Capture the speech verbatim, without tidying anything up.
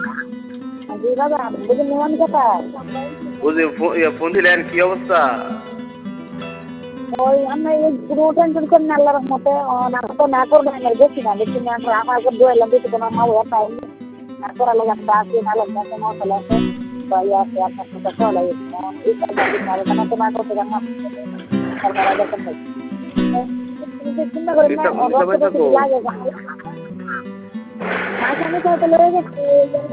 জি দাদা, বুঝি নিয়ম কোথায়? বুঝি ফোন দিলেন, কি অবস্থা? ওই আমি পুরো টেনশন করি না, আল্লাহর রহমতে না তো না করবো না, বেশি না বেশি না আমার উপর দোয়াইলাম বেশি কোনো মা হওয়া পাইনি। তারপর আল্লাহ একটা আছে ভালো একটা মশলা আছে বা ইয়ে আছে আপনার সাথে চলাই এই কারণে তো না করতে পারলাম সরকার দেখেন ভাই চিন্তা করেন না চিন্তা চিন্তা রক্ত করে বেশি থাকো। লাগে মাঝে আমি তো লয়ে গেছি